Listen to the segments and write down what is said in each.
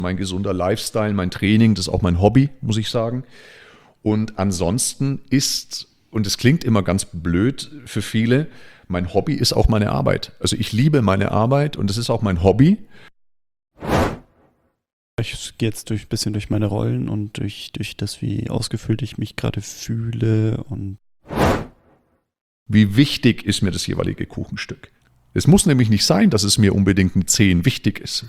Mein gesunder Lifestyle, mein Training, das ist auch mein Hobby, muss ich sagen. Und ansonsten und es klingt immer ganz blöd für viele, mein Hobby ist auch meine Arbeit. Also ich liebe meine Arbeit und es ist auch mein Hobby. Ich gehe jetzt ein bisschen durch meine Rollen und durch das, wie ausgefüllt ich mich gerade fühle und wie wichtig ist mir das jeweilige Kuchenstück. Es muss nämlich nicht sein, dass es mir unbedingt eine 10 wichtig ist.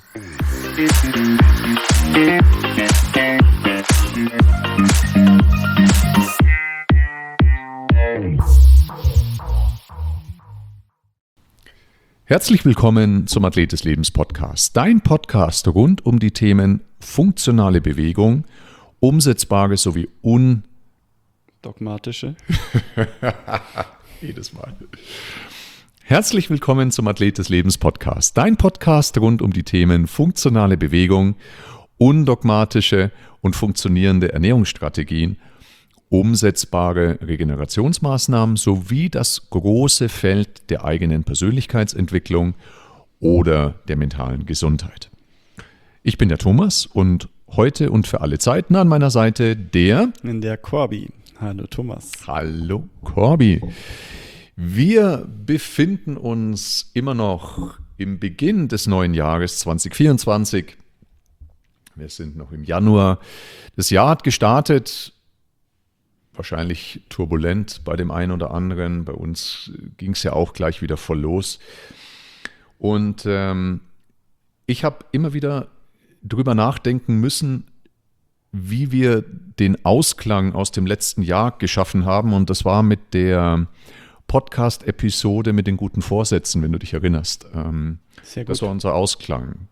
Herzlich willkommen zum Athlet des Lebens Podcast. Dein Podcast rund um die Themen funktionale Bewegung, umsetzbare sowie dogmatische. Jedes Mal. Herzlich willkommen zum Athlet des Lebens Podcast. Dein Podcast rund um die Themen funktionale Bewegung, undogmatische und funktionierende Ernährungsstrategien, umsetzbare Regenerationsmaßnahmen sowie das große Feld der eigenen Persönlichkeitsentwicklung oder der mentalen Gesundheit. Ich bin der Thomas und heute und für alle Zeiten an meiner Seite der Corby. Hallo Thomas. Hallo Corby. Wir befinden uns immer noch im Beginn des neuen Jahres 2024. Wir sind noch im Januar. Das Jahr hat gestartet. Wahrscheinlich turbulent bei dem einen oder anderen. Bei uns ging es ja auch gleich wieder voll los. Und ich habe immer wieder drüber nachdenken müssen, wie wir den Ausklang aus dem letzten Jahr geschaffen haben. Und das war mit der Podcast-Episode mit den guten Vorsätzen, wenn du dich erinnerst. Sehr gut. Das war unser Ausklang.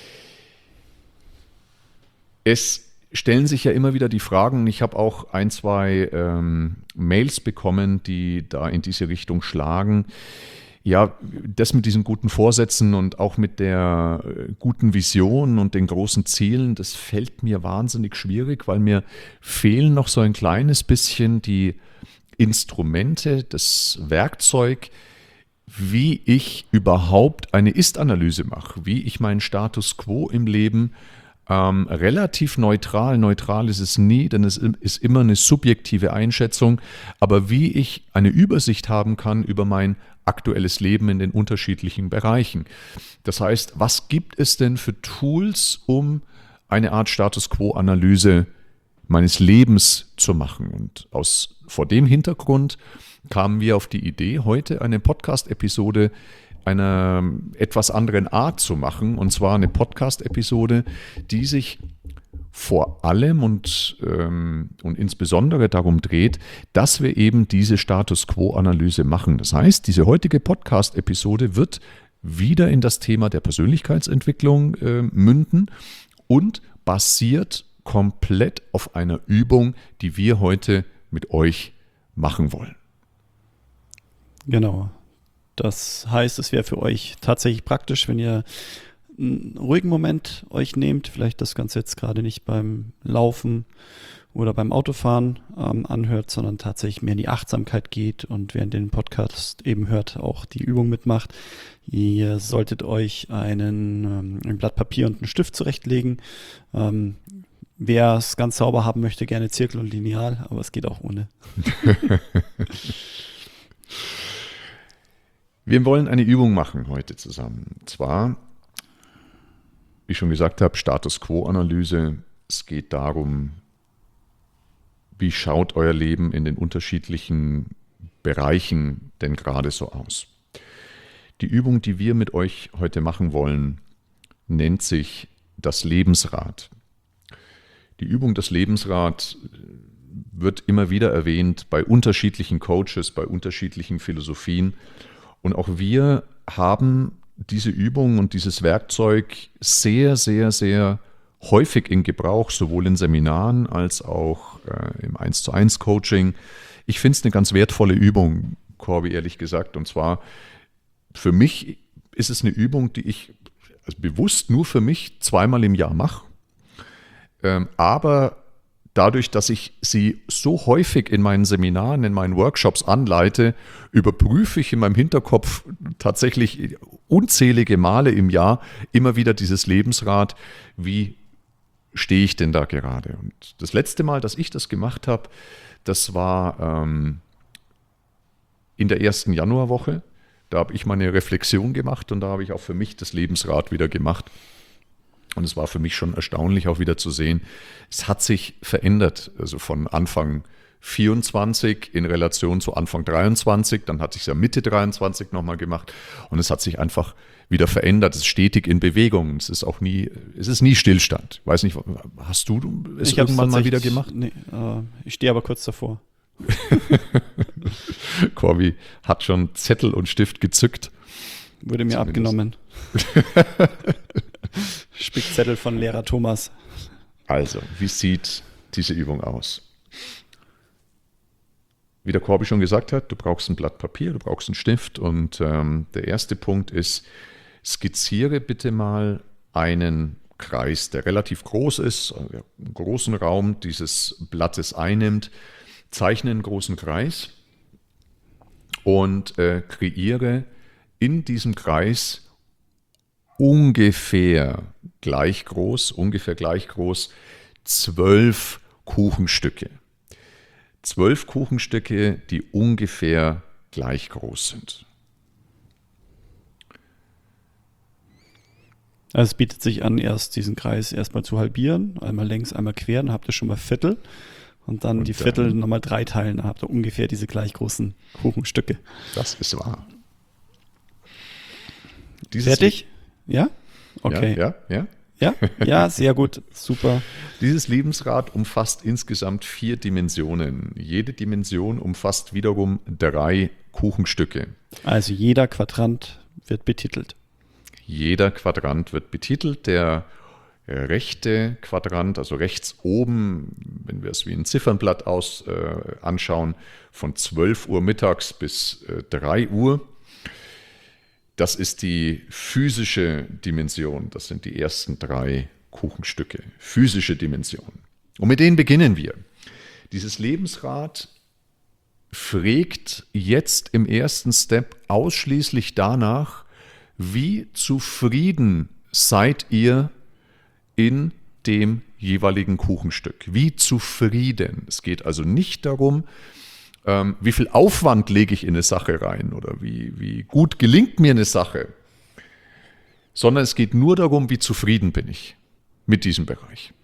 Es stellen sich ja immer wieder die Fragen. Ich habe auch ein, zwei Mails bekommen, die da in diese Richtung schlagen. Ja, das mit diesen guten Vorsätzen und auch mit der guten Vision und den großen Zielen, das fällt mir wahnsinnig schwierig, weil mir fehlen noch so ein kleines bisschen die Instrumente, das Werkzeug, wie ich überhaupt eine Ist-Analyse mache, wie ich meinen Status quo im Leben relativ neutral ist es nie, denn es ist immer eine subjektive Einschätzung, aber wie ich eine Übersicht haben kann über mein aktuelles Leben in den unterschiedlichen Bereichen. Das heißt, was gibt es denn für Tools, um eine Art Status Quo-Analyse meines Lebens zu machen? Und vor dem Hintergrund kamen wir auf die Idee, heute eine Podcast-Episode einer etwas anderen Art zu machen, und zwar eine Podcast-Episode, die sich vor allem und insbesondere darum dreht, dass wir eben diese Status-Quo-Analyse machen. Das heißt, diese heutige Podcast-Episode wird wieder in das Thema der Persönlichkeitsentwicklung münden und basiert komplett auf einer Übung, die wir heute mit euch machen wollen. Genau. Das heißt, es wäre für euch tatsächlich praktisch, wenn ihr einen ruhigen Moment euch nehmt, vielleicht das Ganze jetzt gerade nicht beim Laufen oder beim Autofahren anhört, sondern tatsächlich mehr in die Achtsamkeit geht und während den Podcast eben hört, auch die Übung mitmacht. Ihr solltet euch ein Blatt Papier und einen Stift zurechtlegen. Wer es ganz sauber haben möchte, gerne Zirkel und Lineal, aber es geht auch ohne. Wir wollen eine Übung machen heute zusammen. Und zwar, wie ich schon gesagt habe, Status Quo-Analyse. Es geht darum, wie schaut euer Leben in den unterschiedlichen Bereichen denn gerade so aus? Die Übung, die wir mit euch heute machen wollen, nennt sich das Lebensrad. Die Übung das Lebensrad wird immer wieder erwähnt bei unterschiedlichen Coaches, bei unterschiedlichen Philosophien. Und auch wir haben diese Übung und dieses Werkzeug sehr, sehr, sehr häufig in Gebrauch, sowohl in Seminaren als auch im 1:1 Coaching. Ich finde es eine ganz wertvolle Übung, Corby, ehrlich gesagt. Und zwar für mich ist es eine Übung, die ich bewusst nur für mich zweimal im Jahr mache. Aber dadurch, dass ich sie so häufig in meinen Seminaren, in meinen Workshops anleite, überprüfe ich in meinem Hinterkopf tatsächlich unzählige Male im Jahr immer wieder dieses Lebensrad, wie stehe ich denn da gerade? Und das letzte Mal, dass ich das gemacht habe, das war in der ersten Januarwoche. Da habe ich meine Reflexion gemacht und da habe ich auch für mich das Lebensrad wieder gemacht. Und es war für mich schon erstaunlich auch wieder zu sehen, es hat sich verändert. Also von Anfang 24 in Relation zu Anfang 23, dann hat sich ja Mitte 23 nochmal gemacht und es hat sich einfach wieder verändert. Es ist stetig in Bewegung. Es ist nie Stillstand. Ich weiß nicht, hast du es irgendwann mal wieder gemacht? Nee, ich stehe aber kurz davor. Corby hat schon Zettel und Stift gezückt. Wurde mir abgenommen. Spickzettel von Lehrer Thomas. Also, wie sieht diese Übung aus? Wie der Corby schon gesagt hat, du brauchst ein Blatt Papier, du brauchst einen Stift und der erste Punkt ist, skizziere bitte mal einen Kreis, der relativ groß ist, einen großen Raum dieses Blattes einnimmt. Zeichne einen großen Kreis und kreiere in diesem Kreis ungefähr gleich groß 12 Kuchenstücke. 12 Kuchenstücke, die ungefähr gleich groß sind. Also es bietet sich an, diesen Kreis erstmal zu halbieren, einmal längs, einmal quer, dann habt ihr schon mal Viertel und dann die Viertel nochmal 3 teilen, dann habt ihr ungefähr diese gleich großen Kuchenstücke. Das ist wahr. Fertig? Ja? Okay. Ja. Ja, sehr gut, super. Dieses Lebensrad umfasst insgesamt 4 Dimensionen. Jede Dimension umfasst wiederum 3 Kuchenstücke. Also jeder Quadrant wird betitelt. Jeder Quadrant wird betitelt. Der rechte Quadrant, also rechts oben, wenn wir es wie ein Ziffernblatt anschauen, von 12 Uhr mittags bis 3 Uhr. Das ist die physische Dimension. Das sind die ersten 3 Kuchenstücke. Physische Dimension. Und mit denen beginnen wir. Dieses Lebensrad fragt jetzt im ersten Step ausschließlich danach, wie zufrieden seid ihr in dem jeweiligen Kuchenstück? Wie zufrieden? Es geht also nicht darum, wie viel Aufwand lege ich in eine Sache rein oder wie gut gelingt mir eine Sache, sondern es geht nur darum, wie zufrieden bin ich mit diesem Bereich.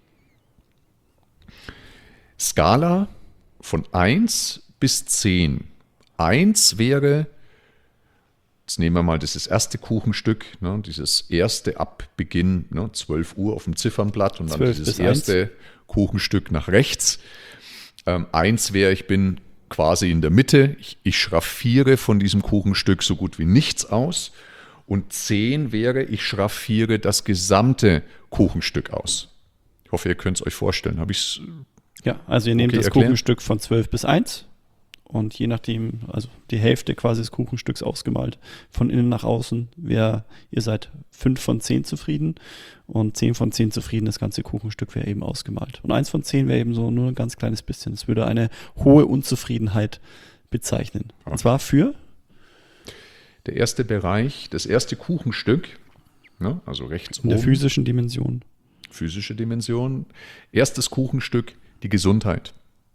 Skala von 1 bis 10. 1 wäre, jetzt nehmen wir mal dieses erste Kuchenstück, dieses erste ab Beginn, 12 Uhr auf dem Ziffernblatt und dann dieses erste Kuchenstück nach rechts. 1 wäre, ich bin quasi in der Mitte, ich schraffiere von diesem Kuchenstück so gut wie nichts aus. Und 10 wäre, ich schraffiere das gesamte Kuchenstück aus. Ich hoffe, ihr könnt es euch vorstellen. Habe ich es? Ja, also ihr nehmt das Kuchenstück von 12 bis 1 und je nachdem, also die Hälfte quasi des Kuchenstücks ausgemalt, von innen nach außen, ihr seid 5 von 10 zufrieden und 10 von 10 zufrieden, das ganze Kuchenstück wäre eben ausgemalt. Und 1 von 10 wäre eben so nur ein ganz kleines bisschen. Das würde eine hohe Unzufriedenheit bezeichnen. Und zwar für? Der erste Bereich, das erste Kuchenstück, also rechts oben. In der physischen Dimension. Physische Dimension. Erstes Kuchenstück, die Gesundheit.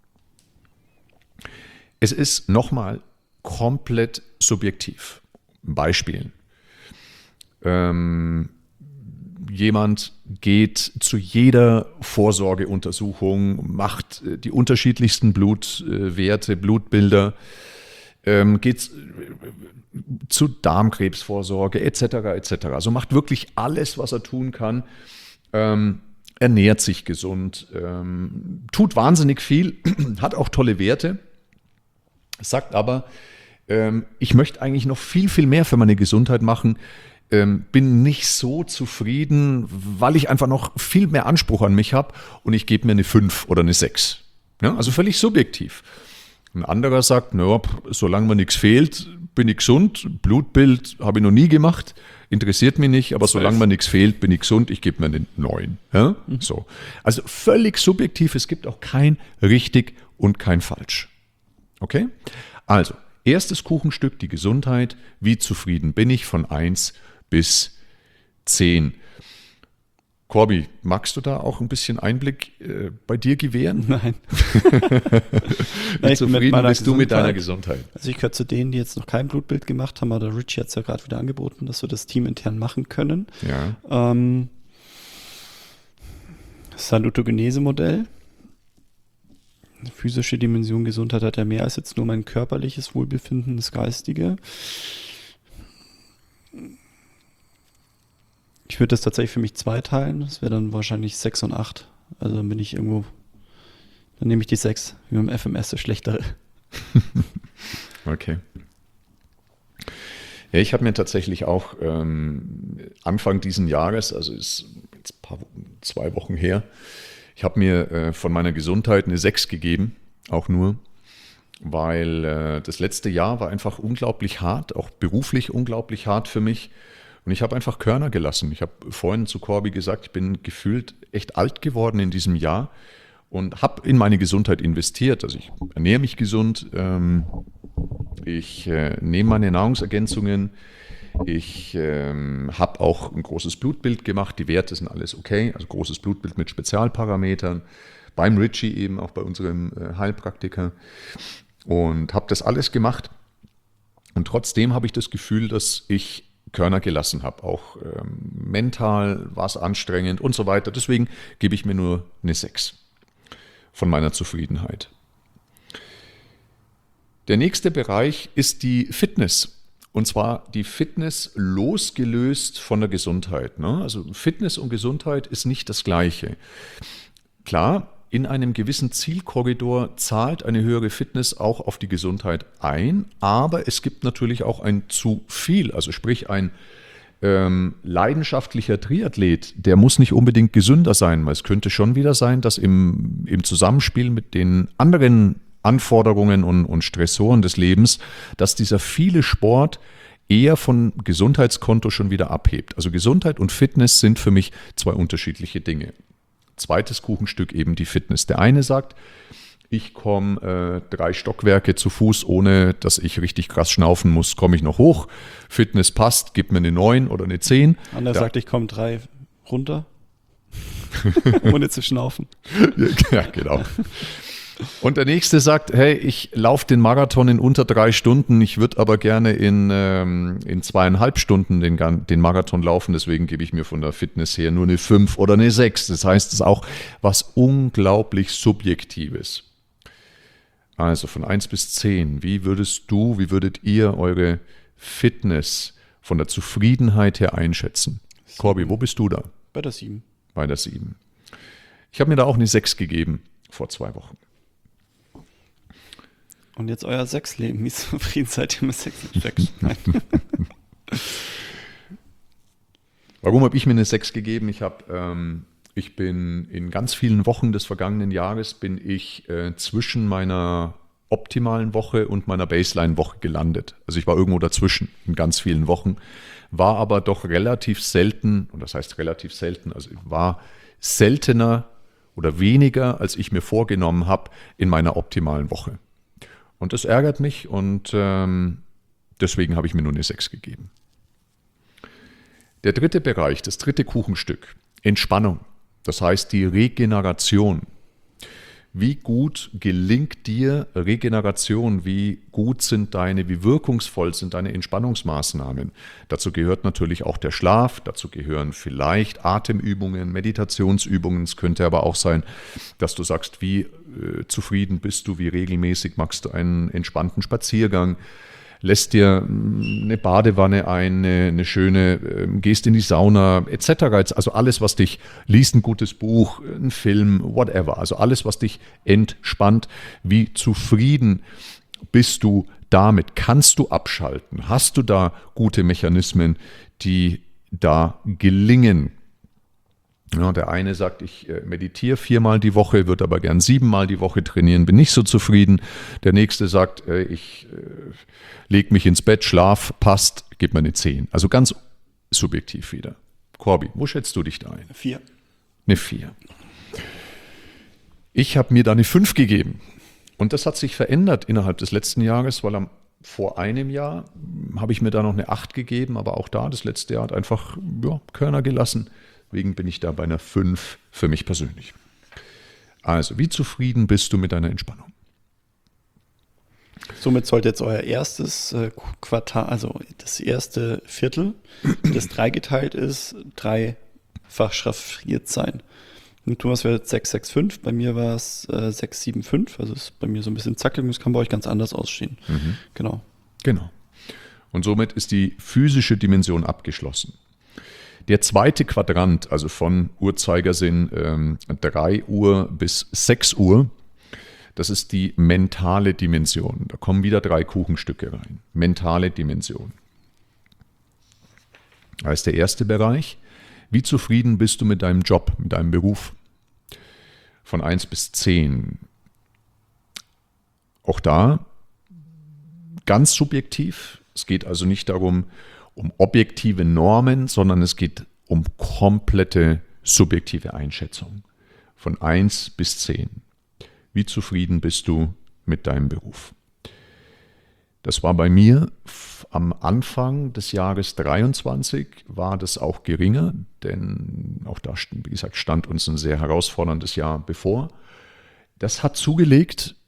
Es ist nochmal komplett subjektiv. Beispiel. Jemand geht zu jeder Vorsorgeuntersuchung, macht die unterschiedlichsten Blutwerte, Blutbilder, geht zu Darmkrebsvorsorge etc. etc. Also macht wirklich alles, was er tun kann, ernährt sich gesund, tut wahnsinnig viel, hat auch tolle Werte, sagt aber, ich möchte eigentlich noch viel, viel mehr für meine Gesundheit machen, bin nicht so zufrieden, weil ich einfach noch viel mehr Anspruch an mich habe und ich gebe mir eine 5 oder eine 6. Ja, also völlig subjektiv. Ein anderer sagt, solange mir nichts fehlt, bin ich gesund, Blutbild habe ich noch nie gemacht, interessiert mich nicht, aber solange mir nichts fehlt, bin ich gesund, ich gebe mir eine 9. Ja? So. Also völlig subjektiv, es gibt auch kein richtig und kein falsch. Okay? Also, erstes Kuchenstück, die Gesundheit, wie zufrieden bin ich von 1 bis 10. Corby, magst du da auch ein bisschen Einblick bei dir gewähren? Nein. Wie zufrieden bist du mit deiner Gesundheit? Also ich gehöre zu denen, die jetzt noch kein Blutbild gemacht haben, aber der Richie hat es ja gerade wieder angeboten, dass wir das Team intern machen können. Ja. Salutogenese-Modell. Physische Dimension Gesundheit hat ja mehr als jetzt nur mein körperliches Wohlbefinden, das geistige. Ich würde das tatsächlich für mich zweiteilen. Das wäre dann wahrscheinlich 6 und 8. Also dann bin ich irgendwo, dann nehme ich die 6, wie beim FMS, das Schlechtere. Okay. Ja, ich habe mir tatsächlich auch Anfang diesen Jahres, also ist jetzt 2 Wochen her, ich habe mir von meiner Gesundheit eine 6 gegeben, auch nur, weil das letzte Jahr war einfach unglaublich hart, auch beruflich unglaublich hart für mich. Und ich habe einfach Körner gelassen. Ich habe vorhin zu Corby gesagt, ich bin gefühlt echt alt geworden in diesem Jahr und habe in meine Gesundheit investiert. Also ich ernähre mich gesund, ich nehme meine Nahrungsergänzungen, ich habe auch ein großes Blutbild gemacht, die Werte sind alles okay, also großes Blutbild mit Spezialparametern, beim Richie eben, auch bei unserem Heilpraktiker, und habe das alles gemacht. Und trotzdem habe ich das Gefühl, dass ich Körner gelassen habe. Auch mental war es anstrengend und so weiter. Deswegen gebe ich mir nur eine 6 von meiner Zufriedenheit. Der nächste Bereich ist die Fitness. Und zwar die Fitness losgelöst von der Gesundheit. Ne? Also Fitness und Gesundheit ist nicht das Gleiche. Klar, in einem gewissen Zielkorridor zahlt eine höhere Fitness auch auf die Gesundheit ein, aber es gibt natürlich auch ein zu viel, also sprich ein leidenschaftlicher Triathlet, der muss nicht unbedingt gesünder sein, weil es könnte schon wieder sein, dass im Zusammenspiel mit den anderen Anforderungen und Stressoren des Lebens, dass dieser viele Sport eher von Gesundheitskonto schon wieder abhebt. Also Gesundheit und Fitness sind für mich 2 unterschiedliche Dinge. Zweites Kuchenstück eben die Fitness. Der eine sagt, ich komme 3 Stockwerke zu Fuß, ohne dass ich richtig krass schnaufen muss, komme ich noch hoch. Fitness passt, gib mir eine 9 oder eine 10. Anderer sagt, ich komme 3 runter, ohne zu schnaufen. Ja, genau. Und der nächste sagt, hey, ich laufe den Marathon in unter 3 Stunden, ich würde aber gerne in 2,5 Stunden den Marathon laufen, deswegen gebe ich mir von der Fitness her nur eine 5 oder eine 6. Das heißt, es ist auch was unglaublich Subjektives. Also von 1 bis 10, wie würdet ihr eure Fitness von der Zufriedenheit her einschätzen? Corby, wo bist du da? Bei der 7. Bei der 7. Ich habe mir da auch eine 6 gegeben vor 2 Wochen. Und jetzt euer Sexleben. Wie zufrieden seid ihr mit Sex und Sex? Nein. Warum habe ich mir eine 6 gegeben? Ich bin in ganz vielen Wochen des vergangenen Jahres bin ich zwischen meiner optimalen Woche und meiner Baseline-Woche gelandet. Also ich war irgendwo dazwischen in ganz vielen Wochen, war aber doch relativ selten, und das heißt relativ selten, also war seltener oder weniger, als ich mir vorgenommen habe, in meiner optimalen Woche. Und das ärgert mich und deswegen habe ich mir nur eine 6 gegeben. Der dritte Bereich, das dritte Kuchenstück, Entspannung, das heißt die Regeneration. Wie gut gelingt dir Regeneration? Wie wirkungsvoll sind deine Entspannungsmaßnahmen? Dazu gehört natürlich auch der Schlaf, dazu gehören vielleicht Atemübungen, Meditationsübungen. Es könnte aber auch sein, dass du sagst, wie zufrieden bist du, wie regelmäßig machst du einen entspannten Spaziergang, lässt dir eine Badewanne ein, eine schöne, gehst in die Sauna etc. Also alles, was dich liest, ein gutes Buch, ein Film, whatever. Also alles, was dich entspannt. Wie zufrieden bist du damit? Kannst du abschalten? Hast du da gute Mechanismen, die da gelingen? Ja, der eine sagt, ich meditiere 4-mal die Woche, würde aber gern 7-mal die Woche trainieren, bin nicht so zufrieden. Der nächste sagt, ich lege mich ins Bett, Schlaf, passt, gib mir eine 10. Also ganz subjektiv wieder. Corby, wo schätzt du dich da ein? 4. Eine 4. Ich habe mir da eine 5 gegeben. Und das hat sich verändert innerhalb des letzten Jahres, weil vor einem Jahr habe ich mir da noch eine 8 gegeben, aber auch da, das letzte Jahr hat einfach Körner gelassen. Deswegen bin ich da bei einer 5 für mich persönlich. Also, wie zufrieden bist du mit deiner Entspannung? Somit sollte jetzt euer erstes Quartal, also das erste Viertel, das dreigeteilt ist, dreifach schraffiert sein. Und Thomas wäre 6,65, bei mir war es 6,75, also ist bei mir so ein bisschen zackig, das kann bei euch ganz anders aussehen. Genau. Genau. Und somit ist die physische Dimension abgeschlossen. Der zweite Quadrant, also von Uhrzeigersinn 3 Uhr bis 6 Uhr, das ist die mentale Dimension. Da kommen wieder 3 Kuchenstücke rein. Mentale Dimension. Da ist der erste Bereich. Wie zufrieden bist du mit deinem Job, mit deinem Beruf? Von 1 bis 10. Auch da ganz subjektiv. Es geht also nicht darum, um objektive Normen, sondern es geht um komplette subjektive Einschätzung. Von 1 bis 10. Wie zufrieden bist du mit deinem Beruf? Das war bei mir am Anfang des Jahres 23, war das auch geringer, denn auch da, wie gesagt, stand uns ein sehr herausforderndes Jahr bevor. Das hat zugelegt,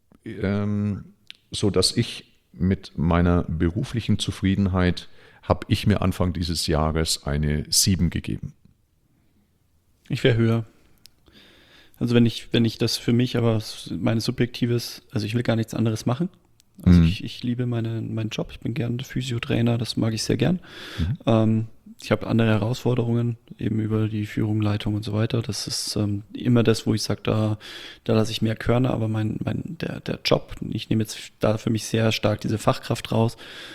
sodass ich mit meiner beruflichen Zufriedenheit, habe ich mir Anfang dieses Jahres eine 7 gegeben. Ich wäre höher. Also wenn ich das für mich, aber meine subjektives, also ich will gar nichts anderes machen. Also ich liebe meinen Job, ich bin gern Physiotrainer, das mag ich sehr gern. Ich habe andere Herausforderungen, eben über die Führung, Leitung und so weiter. Das ist immer das, wo ich sage, da lasse ich mehr Körner, aber der Job, ich nehme jetzt da für mich sehr stark diese Fachkraft raus.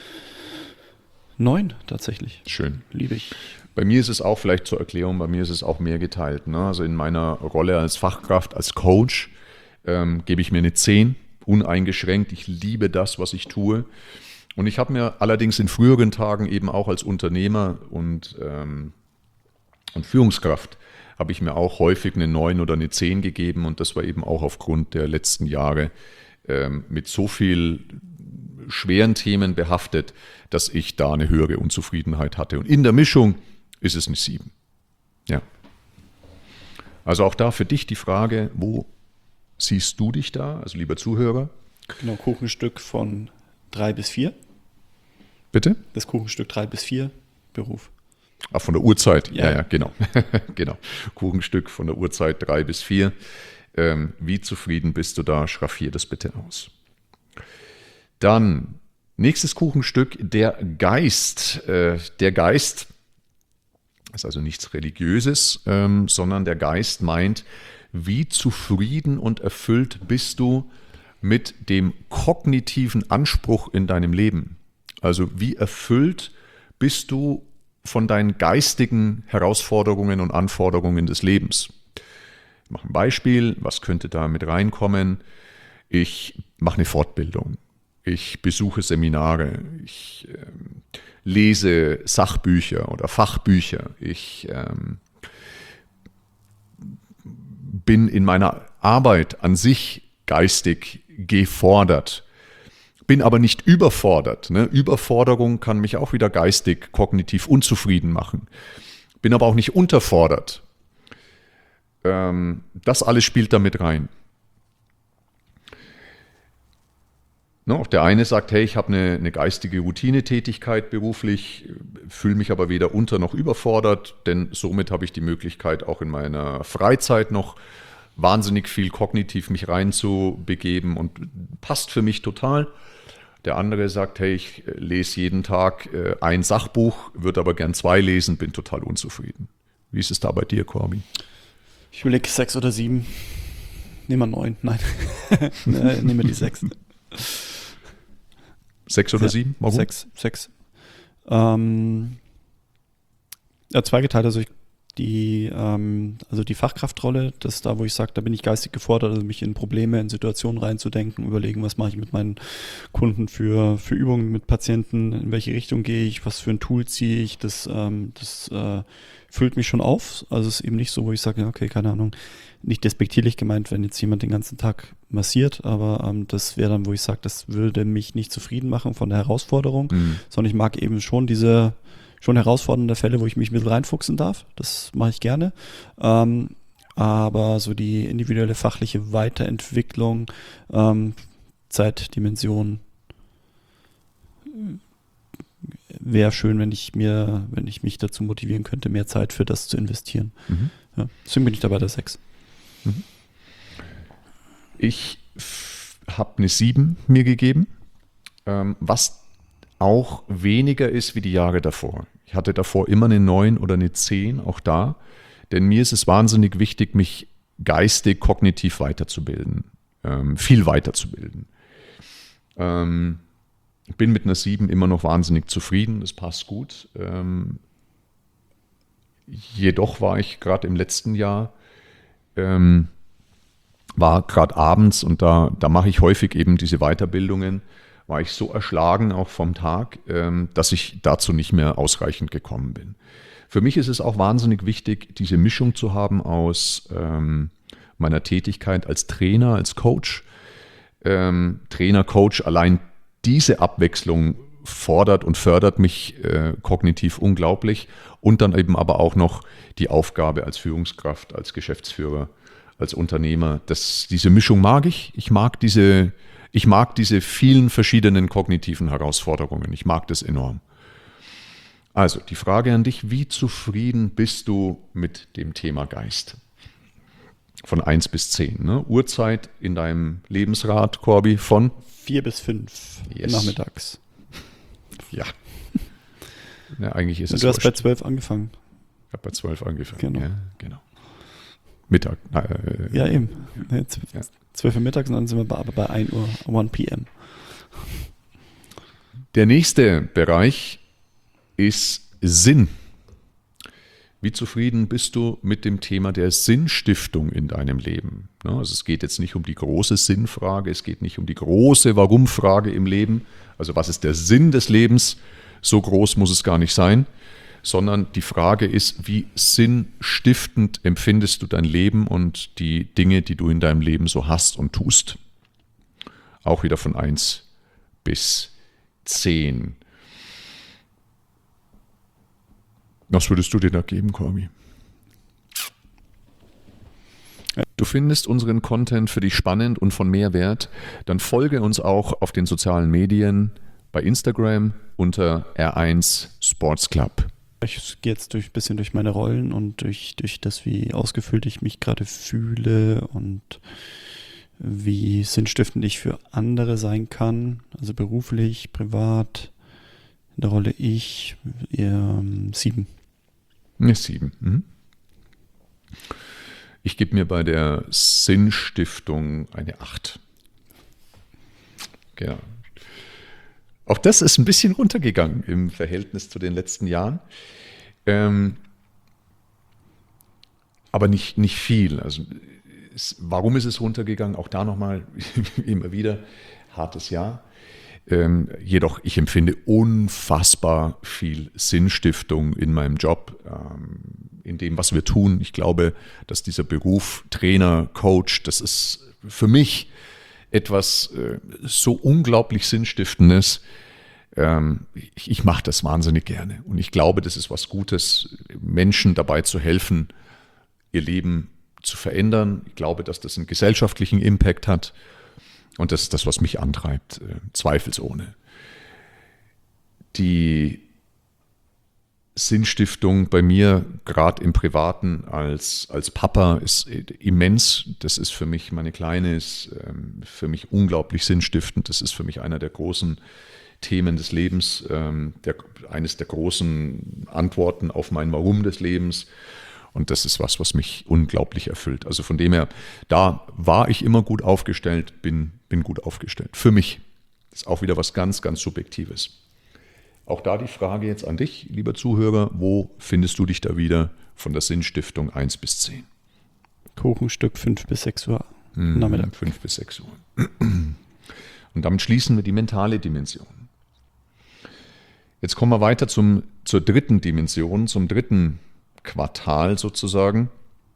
9 tatsächlich. Schön. Liebe ich. Bei mir ist es auch, vielleicht zur Erklärung, bei mir ist es auch mehr geteilt. Ne? Also in meiner Rolle als Fachkraft, als Coach, gebe ich mir eine 10, uneingeschränkt. Ich liebe das, was ich tue. Und ich habe mir allerdings in früheren Tagen eben auch als Unternehmer und Führungskraft habe ich mir auch häufig eine 9 oder eine 10 gegeben. Und das war eben auch aufgrund der letzten Jahre mit so viel schweren Themen behaftet, dass ich da eine höhere Unzufriedenheit hatte. Und in der Mischung ist es eine 7. Ja. Also auch da für dich die Frage, wo siehst du dich da, also lieber Zuhörer? Genau, Kuchenstück von 3 bis 4. Bitte? Das Kuchenstück 3 bis 4, Beruf. Ach, von der Uhrzeit. Ja, genau. Genau. Kuchenstück von der Uhrzeit 3 bis 4. Wie zufrieden bist du da? Schraffier das bitte aus. Dann, nächstes Kuchenstück, der Geist. Der Geist ist also nichts Religiöses, sondern der Geist meint, wie zufrieden und erfüllt bist du mit dem kognitiven Anspruch in deinem Leben? Also wie erfüllt bist du von deinen geistigen Herausforderungen und Anforderungen des Lebens? Ich mache ein Beispiel, was könnte da mit reinkommen? Ich mache eine Fortbildung, ich besuche Seminare, ich lese Sachbücher oder Fachbücher, ich bin in meiner Arbeit an sich geistig gefordert, bin aber nicht überfordert. Ne? Überforderung kann mich auch wieder geistig, kognitiv unzufrieden machen. Bin aber auch nicht unterfordert. Das alles spielt da mit rein. Ne? Auch der eine sagt, hey, ich habe eine geistige Routinetätigkeit beruflich, fühle mich aber weder unter noch überfordert, denn somit habe ich die Möglichkeit, auch in meiner Freizeit noch wahnsinnig viel kognitiv mich reinzubegeben und passt für mich total. Der andere sagt, hey, ich lese jeden Tag ein Sachbuch, würde aber gern 2 lesen, bin total unzufrieden. Wie ist es da bei dir, Corby? Ich überlege 6 oder 7. Nehmen wir 9. Nein. Nehmen wir die 6. 6 oder 7? Warum? 6. Ja, zweigeteilt. Also die Fachkraftrolle, das ist da, wo ich sage, da bin ich geistig gefordert, also mich in Probleme, in Situationen reinzudenken, überlegen, was mache ich mit meinen Kunden für Übungen mit Patienten, in welche Richtung gehe ich, was für ein Tool ziehe ich, das füllt mich schon auf. Also es ist eben nicht so, wo ich sage, okay, keine Ahnung, nicht despektierlich gemeint, wenn jetzt jemand den ganzen Tag massiert, aber das wäre dann, wo ich sage, das würde mich nicht zufrieden machen von der Herausforderung, sondern ich mag eben schon diese schon herausfordernde Fälle, wo ich mich ein bisschen reinfuchsen darf. Das mache ich gerne. Aber so die individuelle fachliche Weiterentwicklung, Zeitdimension, wäre schön, wenn ich mich dazu motivieren könnte, mehr Zeit für das zu investieren. Ja, deswegen bin ich dabei der 6. Ich habe eine 7 mir gegeben, was auch weniger ist wie die Jahre davor. Ich hatte davor immer eine 9 oder eine 10, auch da. Denn mir ist es wahnsinnig wichtig, mich geistig, kognitiv weiterzubilden, viel weiterzubilden. Ich bin mit einer 7 immer noch wahnsinnig zufrieden, das passt gut. Jedoch war ich gerade im letzten Jahr, war gerade abends und da mache ich häufig eben diese Weiterbildungen, war ich so erschlagen auch vom Tag, dass ich dazu nicht mehr ausreichend gekommen bin. Für mich ist es auch wahnsinnig wichtig, diese Mischung zu haben aus meiner Tätigkeit als Trainer, als Coach. Trainer, Coach, allein diese Abwechslung fordert und fördert mich kognitiv unglaublich. Und dann eben aber auch noch die Aufgabe als Führungskraft, als Geschäftsführer, als Unternehmer. Diese Mischung mag ich. Ich mag diese vielen verschiedenen kognitiven Herausforderungen. Ich mag das enorm. Also die Frage an dich, wie zufrieden bist du mit dem Thema Geist? Von 1 bis 10. Ne? Uhrzeit in deinem Lebensrad, Corby, von 4 bis 5 nachmittags. Ja. Ja, eigentlich ist es du hast bei 12 angefangen. Ich habe bei 12 angefangen. Genau. Ja, genau. Mittag. Ja, eben. Ja. 12 Uhr mittags und dann sind wir aber bei 1 p.m. Der nächste Bereich ist Sinn. Wie zufrieden bist du mit dem Thema der Sinnstiftung in deinem Leben? Also es geht jetzt nicht um die große Sinnfrage, es geht nicht um die große Warum-Frage im Leben. Also was ist der Sinn des Lebens? So groß muss es gar nicht sein, sondern die Frage ist, wie sinnstiftend empfindest du dein Leben und die Dinge, die du in deinem Leben so hast und tust? Auch wieder von 1 bis 10. Was würdest du dir da geben, Corby? Du findest unseren Content für dich spannend und von Mehrwert, dann folge uns auch auf den sozialen Medien, bei Instagram unter R1 Sports Club. Ich gehe jetzt ein bisschen durch meine Rollen und durch das, wie ausgefüllt ich mich gerade fühle und wie sinnstiftend ich für andere sein kann, also beruflich, privat, in der Rolle ich, eher 7. Eine 7. Mhm. Ich gebe mir bei der Sinnstiftung eine 8. Genau. Auch das ist ein bisschen runtergegangen im Verhältnis zu den letzten Jahren. Aber nicht viel. Also, warum ist es runtergegangen? Auch da nochmal immer wieder hartes Jahr. Jedoch, ich empfinde unfassbar viel Sinnstiftung in meinem Job, in dem, was wir tun. Ich glaube, dass dieser Beruf Trainer, Coach, das ist für mich etwas so unglaublich Sinnstiftendes. Ich mache das wahnsinnig gerne. Und ich glaube, das ist was Gutes, Menschen dabei zu helfen, ihr Leben zu verändern. Ich glaube, dass das einen gesellschaftlichen Impact hat. Und das ist das, was mich antreibt, zweifelsohne. Die Sinnstiftung bei mir, gerade im Privaten als Papa, ist immens. Das ist für mich, meine Kleine ist für mich unglaublich sinnstiftend. Das ist für mich einer der großen Themen des Lebens, eines der großen Antworten auf mein Warum des Lebens. Und das ist was mich unglaublich erfüllt. Also von dem her, da war ich immer gut aufgestellt, bin gut aufgestellt. Für mich. Das ist auch wieder was ganz, ganz Subjektives. Auch da die Frage jetzt an dich, lieber Zuhörer, wo findest du dich da wieder von der Sinnstiftung 1 bis 10? Kuchenstück 5 bis 6 Uhr Nachmittag. 5 bis 6 Uhr. Und damit schließen wir die mentale Dimension. Jetzt kommen wir weiter zur dritten Dimension, zum dritten Quartal sozusagen.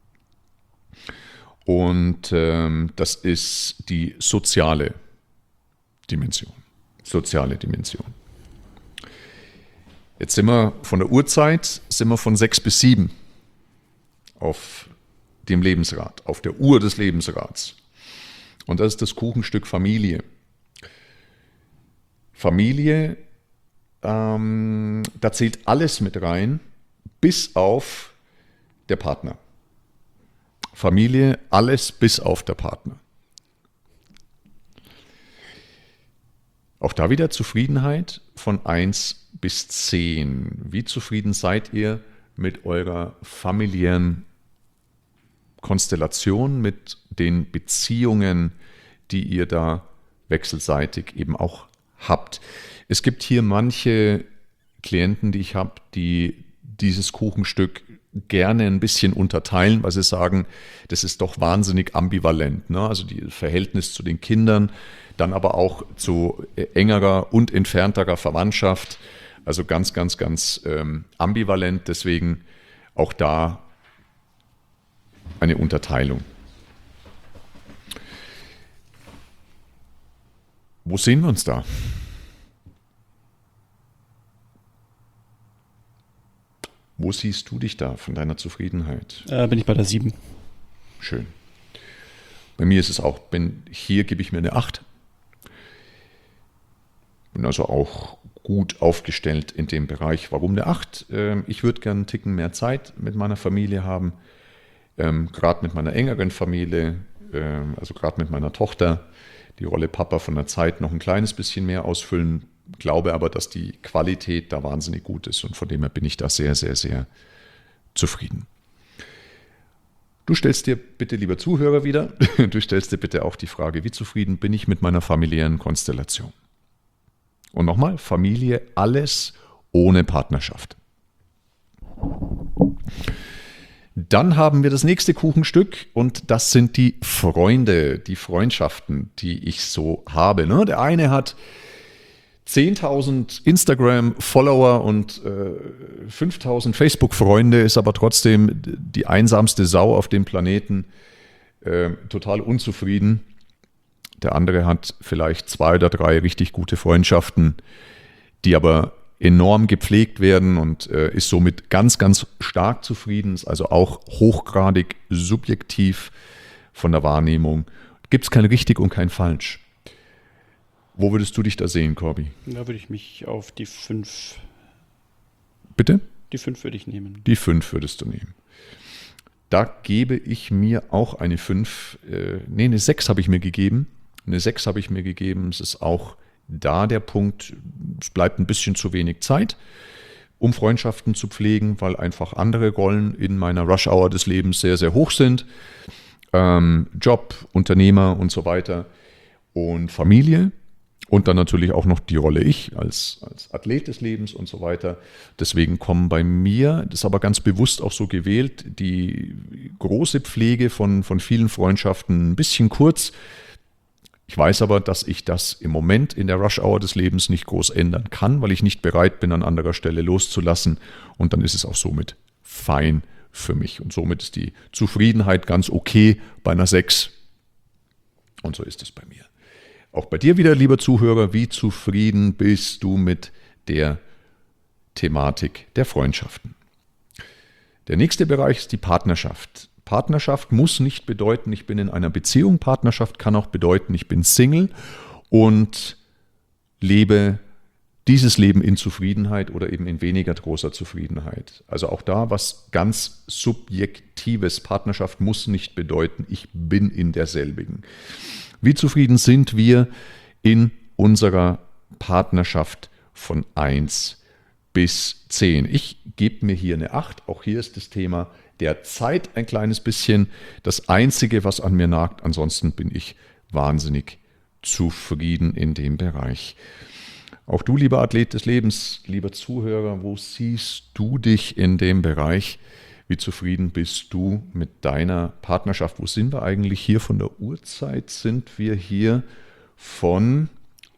Und das ist die soziale Dimension. Jetzt sind wir von der Uhrzeit, von 6 bis 7 auf dem Lebensrad, auf der Uhr des Lebensrads. Und das ist das Kuchenstück Familie. Familie, da zählt alles mit rein, bis auf der Partner. Familie, alles bis auf der Partner. Auch da wieder Zufriedenheit von 1 bis 10. Wie zufrieden seid ihr mit eurer familiären Konstellation, mit den Beziehungen, die ihr da wechselseitig eben auch habt? Es gibt hier manche Klienten, die ich habe, die dieses Kuchenstück gerne ein bisschen unterteilen, weil sie sagen, das ist doch wahnsinnig ambivalent. Ne? Also das Verhältnis zu den Kindern, dann aber auch zu engerer und entfernterer Verwandtschaft. Also ganz, ganz, ganz ambivalent. Deswegen auch da eine Unterteilung. Wo sehen wir uns da? Wo siehst du dich da von deiner Zufriedenheit? Bin ich bei der 7. Schön. Bei mir ist es auch, hier gebe ich mir eine 8. Bin also auch gut aufgestellt in dem Bereich. Warum eine 8? Ich würde gerne einen Ticken mehr Zeit mit meiner Familie haben, gerade mit meiner engeren Familie, also gerade mit meiner Tochter, die Rolle Papa von der Zeit noch ein kleines bisschen mehr ausfüllen. Glaube aber, dass die Qualität da wahnsinnig gut ist und von dem her bin ich da sehr, sehr, sehr zufrieden. Du stellst dir bitte, lieber Zuhörer, wieder, du stellst dir bitte auch die Frage, wie zufrieden bin ich mit meiner familiären Konstellation? Und nochmal, Familie, alles ohne Partnerschaft. Dann haben wir das nächste Kuchenstück und das sind die Freunde, die Freundschaften, die ich so habe. Ne? Der eine hat 10.000 Instagram-Follower und 5.000 Facebook-Freunde, ist aber trotzdem die einsamste Sau auf dem Planeten, total unzufrieden. Der andere hat vielleicht 2 oder 3 richtig gute Freundschaften, die aber enorm gepflegt werden und ist somit ganz, ganz stark zufrieden, ist also auch hochgradig subjektiv von der Wahrnehmung. Gibt es kein richtig und kein falsch. Wo würdest du dich da sehen, Corby? Da würde ich mich auf die 5. Bitte? Die 5 würde ich nehmen. Die 5 würdest du nehmen. Da gebe ich mir auch eine 5. Eine 6 habe ich mir gegeben. Eine 6 habe ich mir gegeben. Es ist auch da der Punkt, es bleibt ein bisschen zu wenig Zeit, um Freundschaften zu pflegen, weil einfach andere Rollen in meiner Rush-Hour des Lebens sehr, sehr hoch sind. Job, Unternehmer und so weiter und Familie. Und dann natürlich auch noch die Rolle ich als Athlet des Lebens und so weiter. Deswegen kommen bei mir, das ist aber ganz bewusst auch so gewählt, die große Pflege von vielen Freundschaften ein bisschen kurz. Ich weiß aber, dass ich das im Moment in der Rush-Hour des Lebens nicht groß ändern kann, weil ich nicht bereit bin, an anderer Stelle loszulassen. Und dann ist es auch somit fein für mich. Und somit ist die Zufriedenheit ganz okay bei einer 6. Und so ist es bei mir. Auch bei dir wieder, lieber Zuhörer, wie zufrieden bist du mit der Thematik der Freundschaften? Der nächste Bereich ist die Partnerschaft. Partnerschaft muss nicht bedeuten, ich bin in einer Beziehung. Partnerschaft kann auch bedeuten, ich bin Single und lebe dieses Leben in Zufriedenheit oder eben in weniger großer Zufriedenheit. Also auch da was ganz Subjektives. Partnerschaft muss nicht bedeuten, ich bin in derselbigen. Wie zufrieden sind wir in unserer Partnerschaft von 1 bis 10? Ich gebe mir hier eine 8. Auch hier ist das Thema der Zeit ein kleines bisschen das Einzige, was an mir nagt. Ansonsten bin ich wahnsinnig zufrieden in dem Bereich. Auch du, lieber Athlet des Lebens, lieber Zuhörer, wo siehst du dich in dem Bereich? Wie zufrieden bist du mit deiner Partnerschaft? Wo sind wir eigentlich hier von der Uhrzeit? Sind wir hier von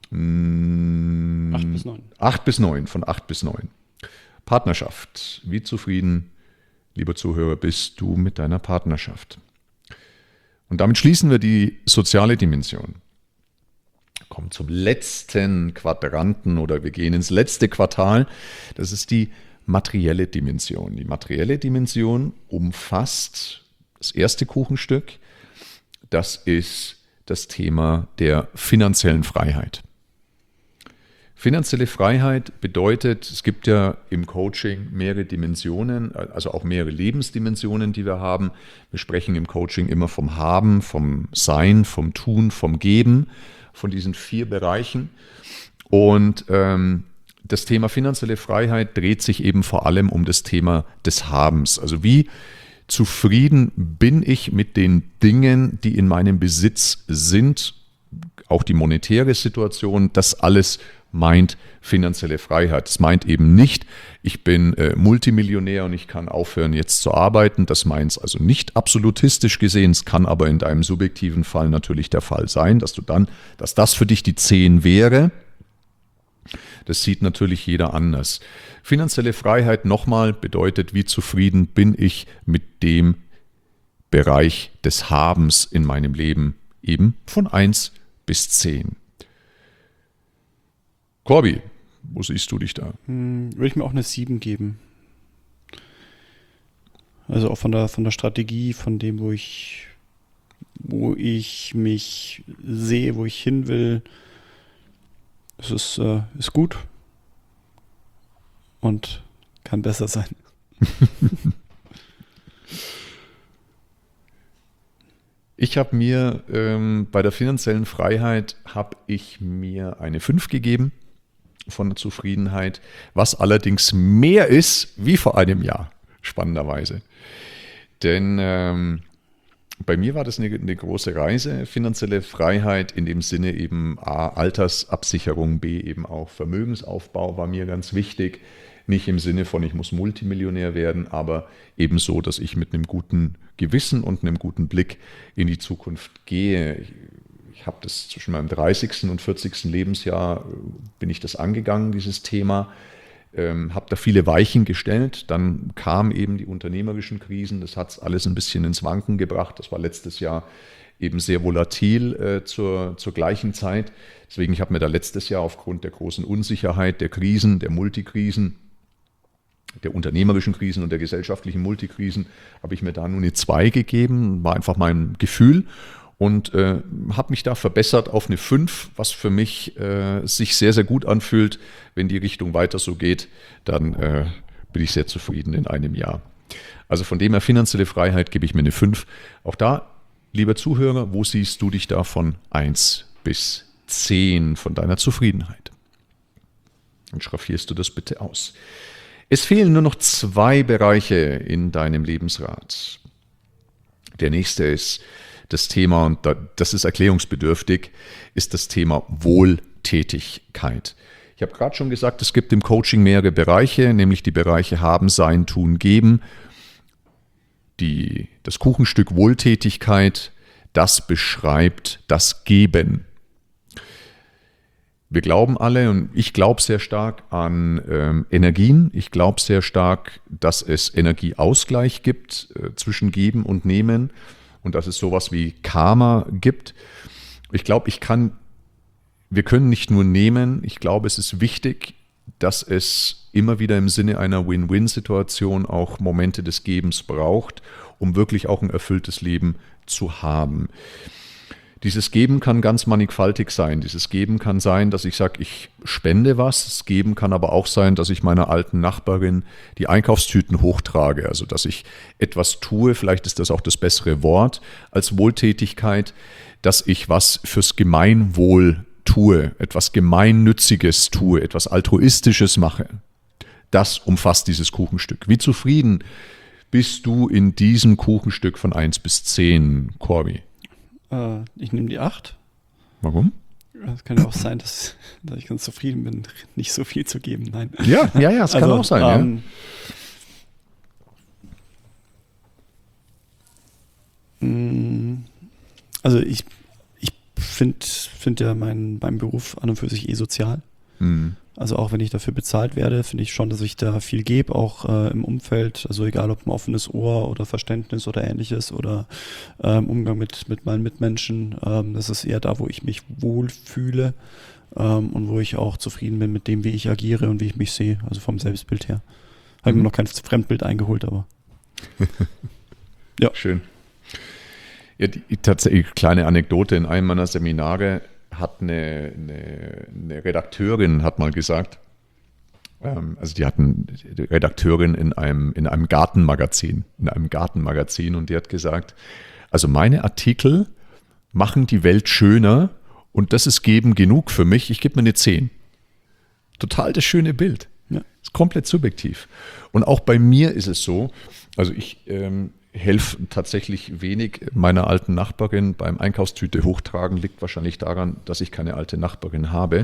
8 bis 9. 8 bis 9, von 8 bis 9. Partnerschaft. Wie zufrieden, lieber Zuhörer, bist du mit deiner Partnerschaft? Und damit schließen wir die soziale Dimension. kommen zum letzten Quadranten oder wir gehen ins letzte Quartal. Das ist die materielle Dimension. Die materielle Dimension umfasst das erste Kuchenstück. Das ist das Thema der finanziellen Freiheit. Finanzielle Freiheit bedeutet, es gibt ja im Coaching mehrere Dimensionen, also auch mehrere Lebensdimensionen, die wir haben. Wir sprechen im Coaching immer vom Haben, vom Sein, vom Tun, vom Geben, von diesen 4 Bereichen. Und das Thema finanzielle Freiheit dreht sich eben vor allem um das Thema des Habens. Also wie zufrieden bin ich mit den Dingen, die in meinem Besitz sind, auch die monetäre Situation, das alles meint finanzielle Freiheit. Das meint eben nicht, ich bin Multimillionär und ich kann aufhören jetzt zu arbeiten. Das meint es also nicht absolutistisch gesehen. Es kann aber in deinem subjektiven Fall natürlich der Fall sein, dass das für dich die 10 wäre. Das sieht natürlich jeder anders. Finanzielle Freiheit nochmal bedeutet, wie zufrieden bin ich mit dem Bereich des Habens in meinem Leben, eben von 1 bis 10. Corby, wo siehst du dich da? Würde ich mir auch eine 7 geben. Also auch von der Strategie, von dem, wo ich mich sehe, wo ich hin will. Es ist gut und kann besser sein. Ich habe mir bei der finanziellen Freiheit eine 5 gegeben von der Zufriedenheit, was allerdings mehr ist wie vor einem Jahr, spannenderweise. Denn bei mir war das eine große Reise, finanzielle Freiheit in dem Sinne eben A, Altersabsicherung, B, eben auch Vermögensaufbau war mir ganz wichtig. Nicht im Sinne von, ich muss Multimillionär werden, aber eben so, dass ich mit einem guten Gewissen und einem guten Blick in die Zukunft gehe. Ich habe das zwischen meinem 30. und 40. Lebensjahr bin ich das angegangen, dieses Thema. Habe da viele Weichen gestellt, dann kamen eben die unternehmerischen Krisen, das hat es alles ein bisschen ins Wanken gebracht, das war letztes Jahr eben sehr volatil zur gleichen Zeit, deswegen ich habe mir da letztes Jahr aufgrund der großen Unsicherheit, der Krisen, der Multikrisen, der unternehmerischen Krisen und der gesellschaftlichen Multikrisen, habe ich mir da nur eine 2 gegeben, war einfach mein Gefühl. Und habe mich da verbessert auf eine 5, was für mich sich sehr, sehr gut anfühlt. Wenn die Richtung weiter so geht, dann bin ich sehr zufrieden in einem Jahr. Also von dem her finanzielle Freiheit gebe ich mir eine 5. Auch da, lieber Zuhörer, wo siehst du dich da von 1 bis 10 von deiner Zufriedenheit? Dann schraffierst du das bitte aus. Es fehlen nur noch 2 Bereiche in deinem Lebensrat. Der nächste ist das Thema, und das ist erklärungsbedürftig, ist das Thema Wohltätigkeit. Ich habe gerade schon gesagt, es gibt im Coaching mehrere Bereiche, nämlich die Bereiche Haben, Sein, Tun, Geben. Das Kuchenstück Wohltätigkeit, das beschreibt das Geben. Wir glauben alle, und ich glaube sehr stark an Energien. Ich glaube sehr stark, dass es Energieausgleich gibt zwischen Geben und Nehmen. Und dass es sowas wie Karma gibt. Ich glaube, wir können nicht nur nehmen, ich glaube, es ist wichtig, dass es immer wieder im Sinne einer Win-Win-Situation auch Momente des Gebens braucht, um wirklich auch ein erfülltes Leben zu haben. Dieses Geben kann ganz mannigfaltig sein. Dieses Geben kann sein, dass ich sage, ich spende was. Das Geben kann aber auch sein, dass ich meiner alten Nachbarin die Einkaufstüten hochtrage. Also dass ich etwas tue, vielleicht ist das auch das bessere Wort als Wohltätigkeit, dass ich was fürs Gemeinwohl tue, etwas Gemeinnütziges tue, etwas Altruistisches mache. Das umfasst dieses Kuchenstück. Wie zufrieden bist du in diesem Kuchenstück von 1 bis 10, Corby? Ich nehme die 8. Warum? Es kann ja auch sein, dass ich ganz zufrieden bin, nicht so viel zu geben. Nein. Ja, es kann auch sein. Also ich finde ja meinen Beruf an und für sich sozial. Also auch wenn ich dafür bezahlt werde, finde ich schon, dass ich da viel gebe, auch im Umfeld. Also egal ob ein offenes Ohr oder Verständnis oder ähnliches oder Umgang mit meinen Mitmenschen. Das ist eher da, wo ich mich wohlfühle und wo ich auch zufrieden bin mit dem, wie ich agiere und wie ich mich sehe. Also vom Selbstbild her. Habe mir noch kein Fremdbild eingeholt, aber ja. Schön. Ja, tatsächlich kleine Anekdote. In einem meiner Seminare hat eine Redakteurin hat mal gesagt, also die hatten die Redakteurin in einem Gartenmagazin, und die hat gesagt, also meine Artikel machen die Welt schöner und das ist geben genug für mich, ich gebe mir eine 10. Total das schöne Bild. Ja. Ist komplett subjektiv. Und auch bei mir ist es so, also ich helfe tatsächlich wenig meiner alten Nachbarin beim Einkaufstüte hochtragen, liegt wahrscheinlich daran, dass ich keine alte Nachbarin habe,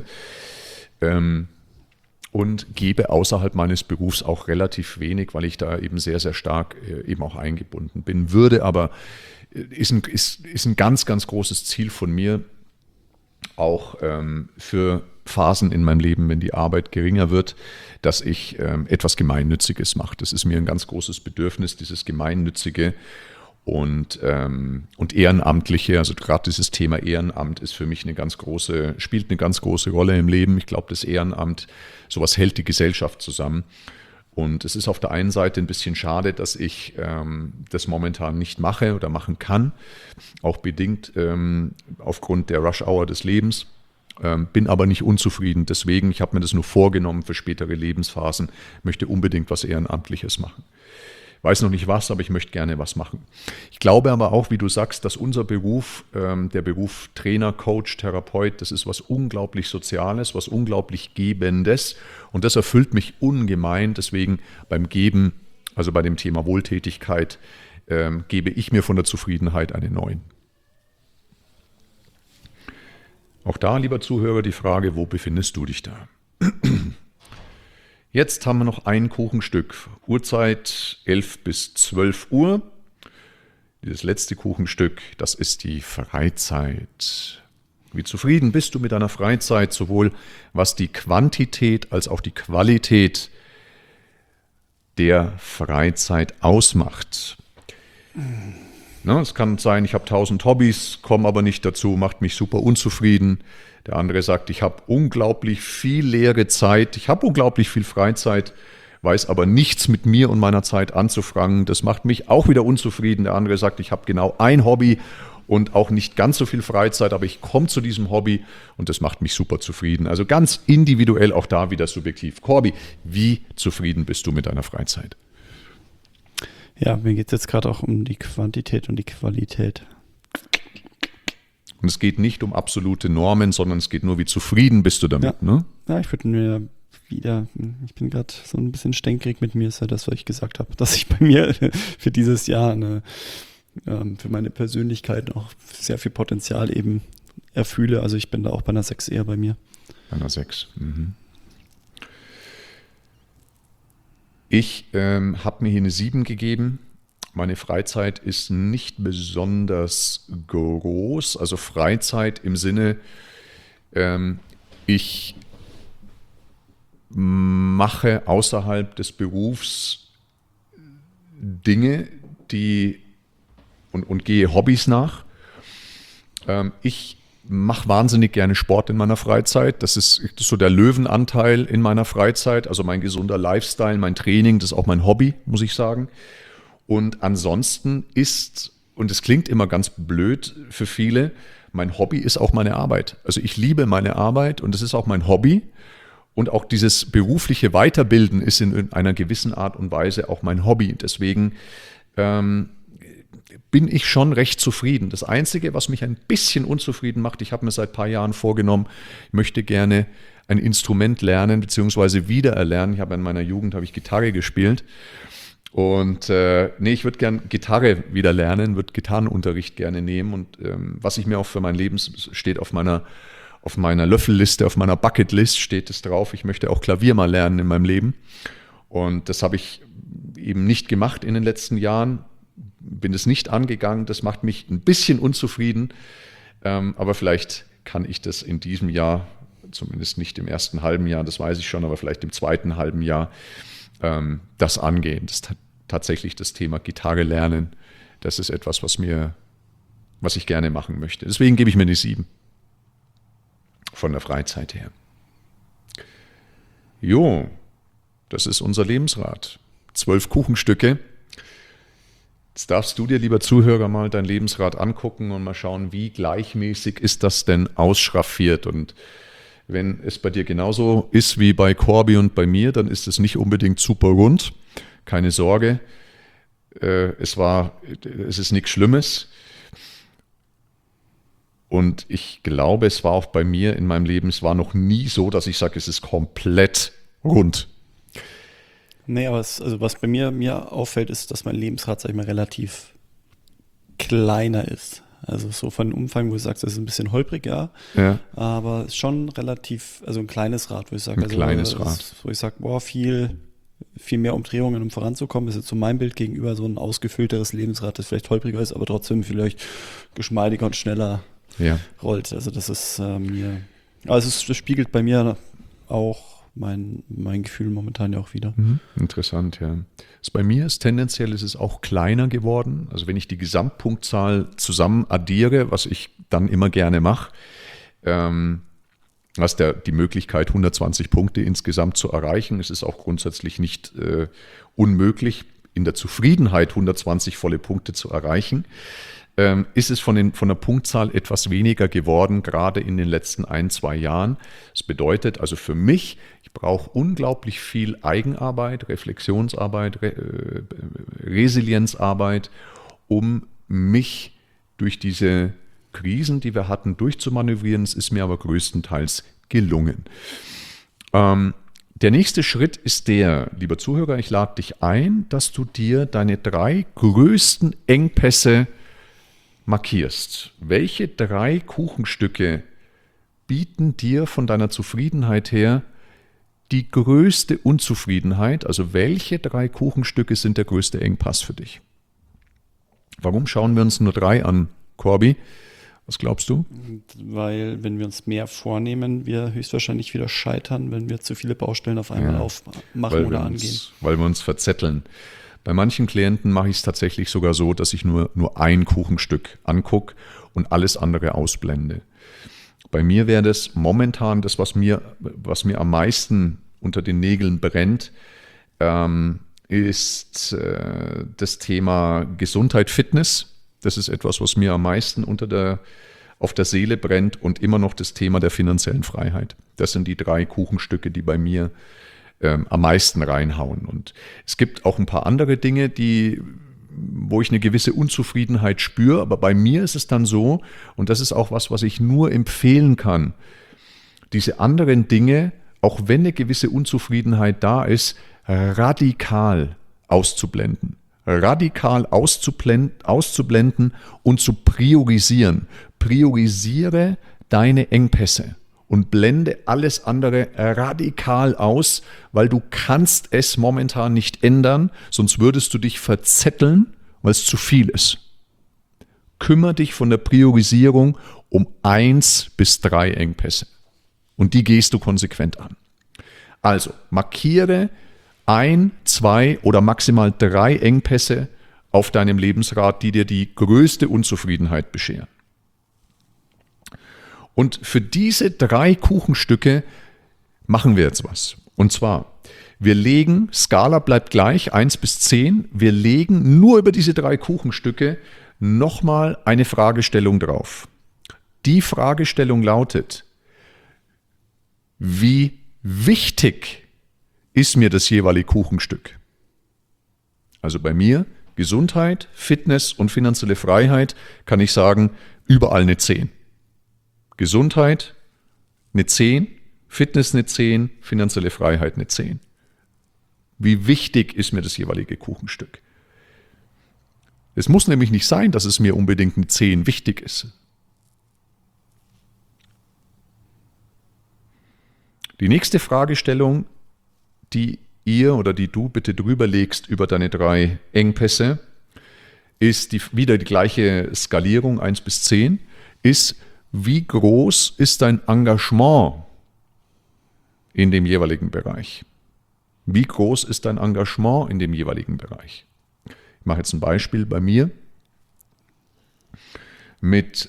und gebe außerhalb meines Berufs auch relativ wenig, weil ich da eben sehr, sehr stark eben auch eingebunden bin. Würde aber, ist ein ganz, ganz großes Ziel von mir, auch für Phasen in meinem Leben, wenn die Arbeit geringer wird, dass ich etwas Gemeinnütziges mache. Das ist mir ein ganz großes Bedürfnis, dieses Gemeinnützige und Ehrenamtliche. Also gerade dieses Thema Ehrenamt ist für mich spielt eine ganz große Rolle im Leben. Ich glaube, das Ehrenamt, sowas hält die Gesellschaft zusammen. Und es ist auf der einen Seite ein bisschen schade, dass ich das momentan nicht mache oder machen kann, auch bedingt aufgrund der Rush-Hour des Lebens. Bin aber nicht unzufrieden. Deswegen, ich habe mir das nur vorgenommen für spätere Lebensphasen, möchte unbedingt was Ehrenamtliches machen. Weiß noch nicht was, aber ich möchte gerne was machen. Ich glaube aber auch, wie du sagst, dass unser Beruf, der Beruf Trainer, Coach, Therapeut, das ist was unglaublich Soziales, was unglaublich Gebendes und das erfüllt mich ungemein. Deswegen beim Geben, also bei dem Thema Wohltätigkeit, gebe ich mir von der Zufriedenheit eine 9. Auch da, lieber Zuhörer, die Frage, wo befindest du dich da? Jetzt haben wir noch ein Kuchenstück, Uhrzeit 11 bis 12 Uhr. Dieses letzte Kuchenstück, das ist die Freizeit. Wie zufrieden bist du mit deiner Freizeit, sowohl was die Quantität als auch die Qualität der Freizeit ausmacht? Es kann sein, ich habe 1000 Hobbys, komme aber nicht dazu, macht mich super unzufrieden. Der andere sagt, ich habe unglaublich viel leere Zeit, ich habe unglaublich viel Freizeit, weiß aber nichts mit mir und meiner Zeit anzufangen. Das macht mich auch wieder unzufrieden. Der andere sagt, ich habe genau ein Hobby und auch nicht ganz so viel Freizeit, aber ich komme zu diesem Hobby und das macht mich super zufrieden. Also ganz individuell, auch da wieder subjektiv. Corby, wie zufrieden bist du mit deiner Freizeit? Ja, mir geht es jetzt gerade auch um die Quantität und die Qualität. Und es geht nicht um absolute Normen, sondern es geht nur, wie zufrieden bist du damit, ja. Ne? Ja, ich bin gerade so ein bisschen stänkrig mit mir, ist ja das, was ich gesagt habe, dass ich bei mir für dieses Jahr für meine Persönlichkeit noch sehr viel Potenzial eben erfühle. Also ich bin da auch bei einer 6 eher bei mir. Bei einer 6. Ich habe mir hier eine 7 gegeben. Meine Freizeit ist nicht besonders groß. Also Freizeit im Sinne, ich mache außerhalb des Berufs Dinge, und gehe Hobbys nach. Ich mache wahnsinnig gerne Sport in meiner Freizeit. Das ist so der Löwenanteil in meiner Freizeit. Also mein gesunder Lifestyle, mein Training, das ist auch mein Hobby, muss ich sagen. Und ansonsten und es klingt immer ganz blöd für viele, mein Hobby ist auch meine Arbeit. Also ich liebe meine Arbeit und es ist auch mein Hobby. Und auch dieses berufliche Weiterbilden ist in einer gewissen Art und Weise auch mein Hobby. Deswegen bin ich schon recht zufrieden. Das Einzige, was mich ein bisschen unzufrieden macht, ich habe mir seit ein paar Jahren vorgenommen, ich möchte gerne ein Instrument lernen bzw. wiedererlernen. Ich habe in meiner Jugend Gitarre gespielt. Und ich würde gerne Gitarre wieder lernen, würde Gitarrenunterricht gerne nehmen. Und was ich mir auch für mein Leben steht auf meiner Löffelliste, auf meiner Bucketlist steht es drauf, ich möchte auch Klavier mal lernen in meinem Leben. Und das habe ich eben nicht gemacht in den letzten Jahren, bin es nicht angegangen, das macht mich ein bisschen unzufrieden, aber vielleicht kann ich das in diesem Jahr zumindest nicht im ersten halben Jahr, das weiß ich schon, aber vielleicht im zweiten halben Jahr das angehen. Das tatsächlich das Thema Gitarre lernen, das ist etwas, was ich gerne machen möchte. Deswegen gebe ich mir eine 7 von der Freizeit her. Jo, das ist unser Lebensrat. 12 Kuchenstücke. Jetzt darfst du dir, lieber Zuhörer, mal dein Lebensrad angucken und mal schauen, wie gleichmäßig ist das denn ausschraffiert. Und wenn es bei dir genauso ist wie bei Corby und bei mir, dann ist es nicht unbedingt super rund. Keine Sorge, es ist nichts Schlimmes. Und ich glaube, es war auch bei mir in meinem Leben, es war noch nie so, dass ich sage, es ist komplett rund. Nee, aber was bei mir auffällt, ist, dass mein Lebensrad, sag ich mal, relativ kleiner ist. Also so von Umfang, wo du sagst, das ist ein bisschen holprig, ja. Aber es ist schon relativ, also ein kleines Rad, wo ich sage. Ein kleines Rad. Wo ich sage, boah, viel mehr Umdrehungen, um voranzukommen. Das ist jetzt so mein Bild gegenüber so ein ausgefüllteres Lebensrad, das vielleicht holpriger ist, aber trotzdem vielleicht geschmeidiger und schneller rollt. Also das ist das spiegelt bei mir auch mein Gefühl momentan ja auch wieder. Interessant, ja. Bei mir ist tendenziell auch kleiner geworden. Also wenn ich die Gesamtpunktzahl zusammen addiere, was ich dann immer gerne mache, hast du die Möglichkeit, 120 Punkte insgesamt zu erreichen. Es ist auch grundsätzlich nicht unmöglich, in der Zufriedenheit 120 volle Punkte zu erreichen. Ist es von der Punktzahl etwas weniger geworden, gerade in den letzten 1-2 Jahren. Das bedeutet also für mich, ich brauche unglaublich viel Eigenarbeit, Reflexionsarbeit, Resilienzarbeit, um mich durch diese Krisen, die wir hatten, durchzumanövrieren. Es ist mir aber größtenteils gelungen. Der nächste Schritt ist lieber Zuhörer, ich lade dich ein, dass du dir deine 3 größten Engpässe markierst. Welche 3 Kuchenstücke bieten dir von deiner Zufriedenheit her die größte Unzufriedenheit? Also welche 3 Kuchenstücke sind der größte Engpass für dich? Warum schauen wir uns nur 3 an, Corby? Was glaubst du? Weil, wenn wir uns mehr vornehmen, wir höchstwahrscheinlich wieder scheitern, wenn wir zu viele Baustellen auf einmal aufmachen oder angehen. Weil wir uns verzetteln. Bei manchen Klienten mache ich es tatsächlich sogar so, dass ich nur ein Kuchenstück angucke und alles andere ausblende. Bei mir wäre das momentan das, was mir am meisten unter den Nägeln brennt, ist das Thema Gesundheit, Fitness. Das ist etwas, was mir am meisten auf der Seele brennt, und immer noch das Thema der finanziellen Freiheit. Das sind die 3 Kuchenstücke, die bei mir am meisten reinhauen. Und es gibt auch ein paar andere Dinge, wo ich eine gewisse Unzufriedenheit spüre, aber bei mir ist es dann so, und das ist auch was ich nur empfehlen kann, diese anderen Dinge, auch wenn eine gewisse Unzufriedenheit da ist, radikal auszublenden. Radikal auszublenden und zu priorisieren. Priorisiere deine Engpässe und blende alles andere radikal aus, weil du kannst es momentan nicht ändern, sonst würdest du dich verzetteln, weil es zu viel ist. Kümmere dich von der Priorisierung um 1 bis 3 Engpässe, und die gehst du konsequent an. Also markiere 1, 2 oder maximal 3 Engpässe auf deinem Lebensrad, die dir die größte Unzufriedenheit bescheren. Und für diese 3 Kuchenstücke machen wir jetzt was. Und zwar, wir legen, Skala bleibt gleich, 1 bis 10, wir legen nur über diese 3 Kuchenstücke nochmal eine Fragestellung drauf. Die Fragestellung lautet: Wie wichtig ist mir das jeweilige Kuchenstück? Also bei mir, Gesundheit, Fitness und finanzielle Freiheit, kann ich sagen, überall eine 10. Gesundheit eine 10, Fitness eine 10, finanzielle Freiheit eine 10. Wie wichtig ist mir das jeweilige Kuchenstück? Es muss nämlich nicht sein, dass es mir unbedingt eine 10 wichtig ist. Die nächste Fragestellung, die du bitte drüber legst über deine 3 Engpässe, ist wieder die gleiche Skalierung, 1 bis 10, ist: Wie groß ist dein Engagement in dem jeweiligen Bereich? Wie groß ist dein Engagement in dem jeweiligen Bereich? Ich mache jetzt ein Beispiel bei mir mit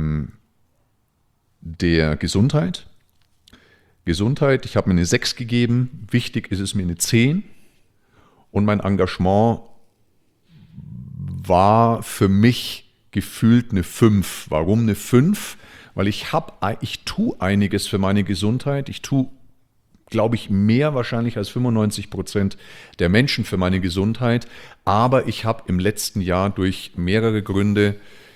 der Gesundheit. Gesundheit, ich habe mir eine 6 gegeben, wichtig ist es mir eine 10 und mein Engagement war für mich gefühlt eine 5. Warum eine 5? Weil ich tue einiges für meine Gesundheit. Ich tue, glaube ich, mehr wahrscheinlich als 95% der Menschen für meine Gesundheit. Aber ich habe im letzten Jahr durch mehrere Gründe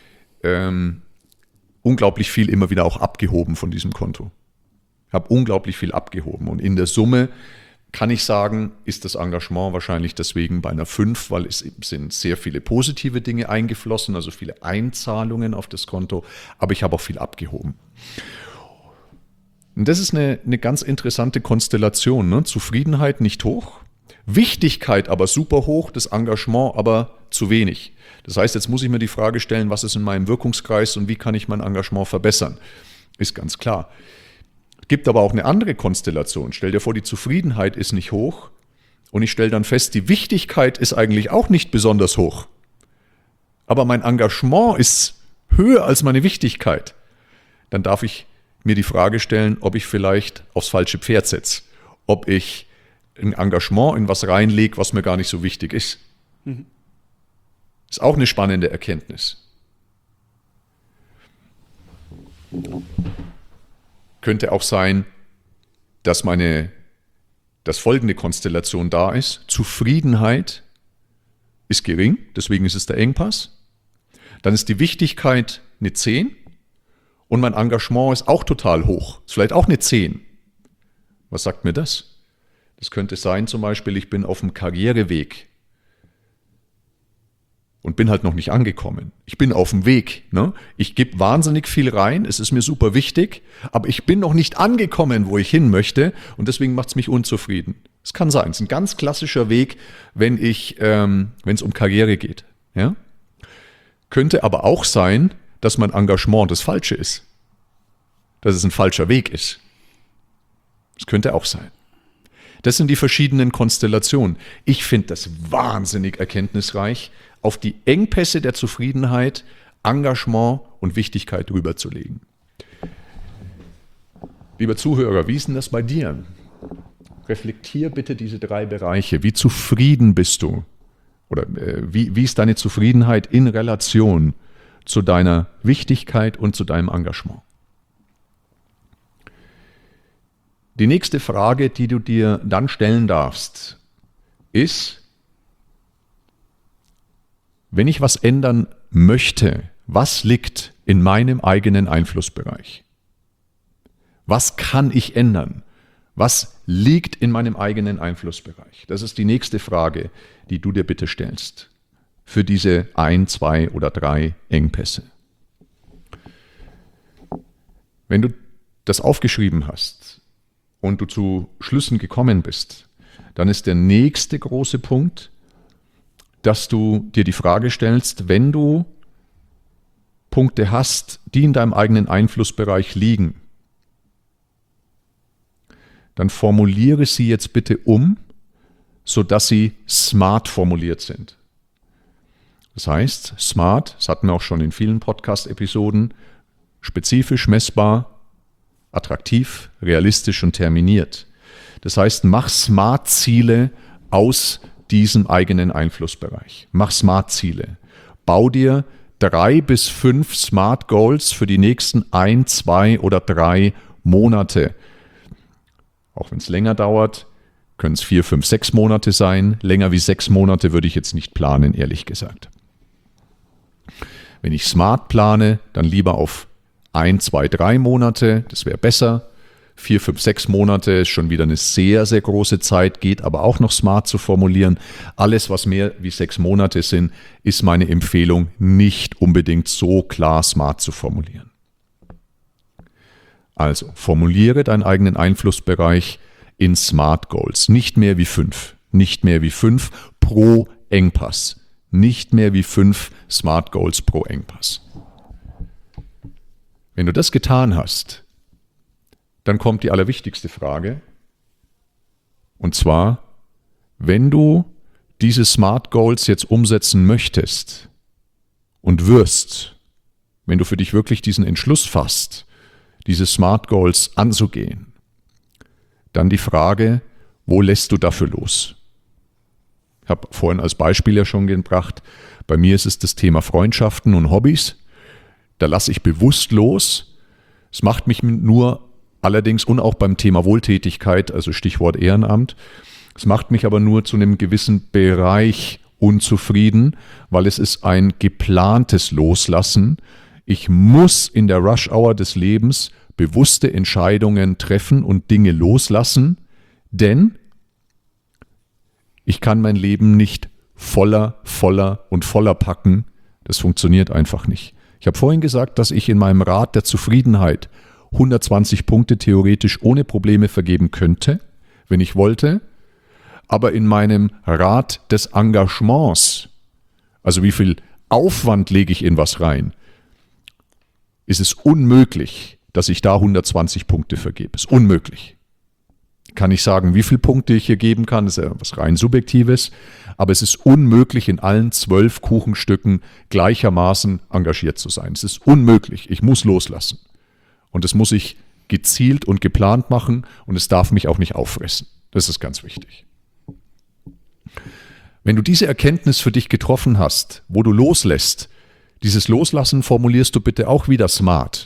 unglaublich viel immer wieder auch abgehoben von diesem Konto. Ich habe unglaublich viel abgehoben. Und in der Summe kann ich sagen, ist das Engagement wahrscheinlich deswegen bei einer 5, weil es sind sehr viele positive Dinge eingeflossen, also viele Einzahlungen auf das Konto, aber ich habe auch viel abgehoben. Und das ist eine ganz interessante Konstellation. Ne? Zufriedenheit nicht hoch, Wichtigkeit aber super hoch, das Engagement aber zu wenig. Das heißt, jetzt muss ich mir die Frage stellen, was ist in meinem Wirkungskreis und wie kann ich mein Engagement verbessern? Ist ganz klar. Es gibt aber auch eine andere Konstellation. Stell dir vor, die Zufriedenheit ist nicht hoch und ich stelle dann fest, die Wichtigkeit ist eigentlich auch nicht besonders hoch. Aber mein Engagement ist höher als meine Wichtigkeit. Dann darf ich mir die Frage stellen, ob ich vielleicht aufs falsche Pferd setze. Ob ich ein Engagement in was reinlege, was mir gar nicht so wichtig ist. Ist auch eine spannende Erkenntnis. Könnte auch sein, dass folgende Konstellation da ist. Zufriedenheit ist gering, deswegen ist es der Engpass. Dann ist die Wichtigkeit eine 10 und mein Engagement ist auch total hoch. Ist vielleicht auch eine 10. Was sagt mir das? Das könnte sein, zum Beispiel, ich bin auf dem Karriereweg und bin halt noch nicht angekommen. Ich bin auf dem Weg. Ne? Ich gebe wahnsinnig viel rein, es ist mir super wichtig, aber ich bin noch nicht angekommen, wo ich hin möchte und deswegen macht es mich unzufrieden. Es kann sein, es ist ein ganz klassischer Weg, wenn es um Karriere geht. Ja? Könnte aber auch sein, dass mein Engagement das Falsche ist. Dass es ein falscher Weg ist. Das könnte auch sein. Das sind die verschiedenen Konstellationen. Ich finde das wahnsinnig erkenntnisreich, auf die Engpässe der Zufriedenheit, Engagement und Wichtigkeit rüberzulegen. Lieber Zuhörer, wie ist denn das bei dir? Reflektier bitte diese 3 Bereiche. Wie zufrieden bist du? Oder wie ist deine Zufriedenheit in Relation zu deiner Wichtigkeit und zu deinem Engagement? Die nächste Frage, die du dir dann stellen darfst, ist, wenn ich was ändern möchte, was liegt in meinem eigenen Einflussbereich? Was kann ich ändern? Was liegt in meinem eigenen Einflussbereich? Das ist die nächste Frage, die du dir bitte stellst für diese 1, 2 oder 3 Engpässe. Wenn du das aufgeschrieben hast und du zu Schlüssen gekommen bist, dann ist der nächste große Punkt, dass du dir die Frage stellst, wenn du Punkte hast, die in deinem eigenen Einflussbereich liegen, dann formuliere sie jetzt bitte sodass sie smart formuliert sind. Das heißt, smart, das hatten wir auch schon in vielen Podcast-Episoden, spezifisch, messbar, attraktiv, realistisch und terminiert. Das heißt, mach Smart-Ziele aus diesem eigenen Einflussbereich. Mach Smart-Ziele. Bau dir 3 bis 5 Smart Goals für die nächsten 1, 2 oder 3 Monate. Auch wenn es länger dauert, können es 4, 5, 6 Monate sein. Länger wie 6 Monate würde ich jetzt nicht planen, ehrlich gesagt. Wenn ich smart plane, dann lieber auf 1, 2, 3 Monate, das wäre besser. 4, 5, 6 Monate ist schon wieder eine sehr, sehr große Zeit, geht aber auch noch smart zu formulieren. Alles, was mehr wie 6 Monate sind, ist meine Empfehlung, nicht unbedingt so klar smart zu formulieren. Also, formuliere deinen eigenen Einflussbereich in Smart Goals. Nicht mehr wie 5. Nicht mehr wie 5 pro Engpass. Nicht mehr wie 5 Smart Goals pro Engpass. Wenn du das getan hast, dann kommt die allerwichtigste Frage. Und zwar, wenn du diese Smart Goals jetzt umsetzen möchtest und wirst, wenn du für dich wirklich diesen Entschluss fasst, diese Smart Goals anzugehen, dann die Frage, wo lässt du dafür los? Ich habe vorhin als Beispiel ja schon gebracht, bei mir ist es das Thema Freundschaften und Hobbys. Da lasse ich bewusst los. Es macht mich nur allerdings, und auch beim Thema Wohltätigkeit, also Stichwort Ehrenamt, es macht mich aber nur zu einem gewissen Bereich unzufrieden, weil es ist ein geplantes Loslassen. Ich muss in der Rush-Hour des Lebens bewusste Entscheidungen treffen und Dinge loslassen, denn ich kann mein Leben nicht voller packen. Das funktioniert einfach nicht. Ich habe vorhin gesagt, dass ich in meinem Rad der Zufriedenheit 120 Punkte theoretisch ohne Probleme vergeben könnte, wenn ich wollte. Aber in meinem Rad des Engagements, also wie viel Aufwand lege ich in was rein, ist es unmöglich, dass ich da 120 Punkte vergebe. Ist unmöglich. Kann ich sagen, wie viele Punkte ich hier geben kann, das ist ja was rein Subjektives, aber es ist unmöglich, in allen 12 Kuchenstücken gleichermaßen engagiert zu sein. Es ist unmöglich. Ich muss loslassen. Und das muss ich gezielt und geplant machen und es darf mich auch nicht auffressen. Das ist ganz wichtig. Wenn du diese Erkenntnis für dich getroffen hast, wo du loslässt, dieses Loslassen formulierst du bitte auch wieder smart,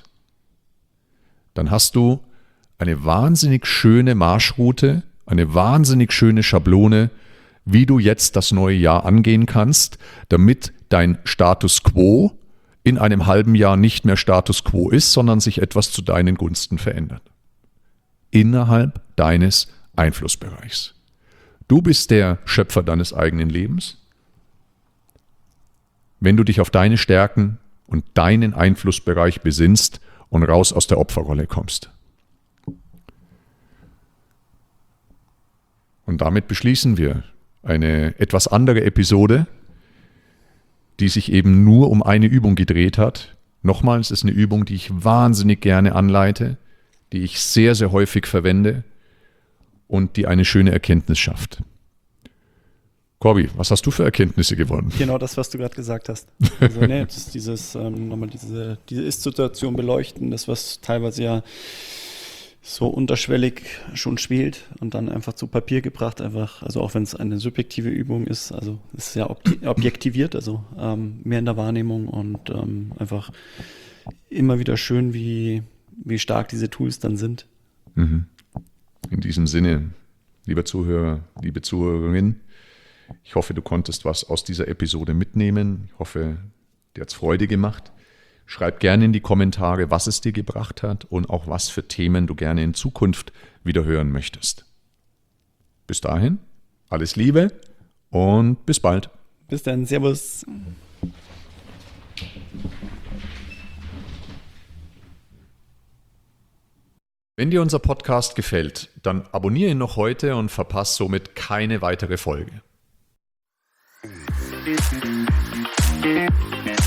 dann hast du eine wahnsinnig schöne Marschroute, eine wahnsinnig schöne Schablone, wie du jetzt das neue Jahr angehen kannst, damit dein Status quo in einem halben Jahr nicht mehr Status quo ist, sondern sich etwas zu deinen Gunsten verändert. Innerhalb deines Einflussbereichs. Du bist der Schöpfer deines eigenen Lebens. Wenn du dich auf deine Stärken und deinen Einflussbereich besinnst und raus aus der Opferrolle kommst. Und damit beschließen wir eine etwas andere Episode, die sich eben nur um eine Übung gedreht hat. Nochmals, es ist eine Übung, die ich wahnsinnig gerne anleite, die ich sehr, sehr häufig verwende und die eine schöne Erkenntnis schafft. Corby, was hast du für Erkenntnisse gewonnen? Genau das, was du gerade gesagt hast. Also, das ist dieses, nochmal diese Ist-Situation beleuchten, das, was teilweise ja so unterschwellig schon schwelt und dann einfach zu Papier gebracht, einfach, also auch wenn es eine subjektive Übung ist, also es ist ja objektiviert, also mehr in der Wahrnehmung und einfach immer wieder schön, wie stark diese Tools dann sind. In diesem Sinne, lieber Zuhörer, liebe Zuhörerin, ich hoffe, du konntest was aus dieser Episode mitnehmen. Ich hoffe, dir hat es Freude gemacht. Schreib gerne in die Kommentare, was es dir gebracht hat und auch was für Themen du gerne in Zukunft wieder hören möchtest. Bis dahin, alles Liebe und bis bald. Bis dann, Servus. Wenn dir unser Podcast gefällt, dann abonniere ihn noch heute und verpasse somit keine weitere Folge.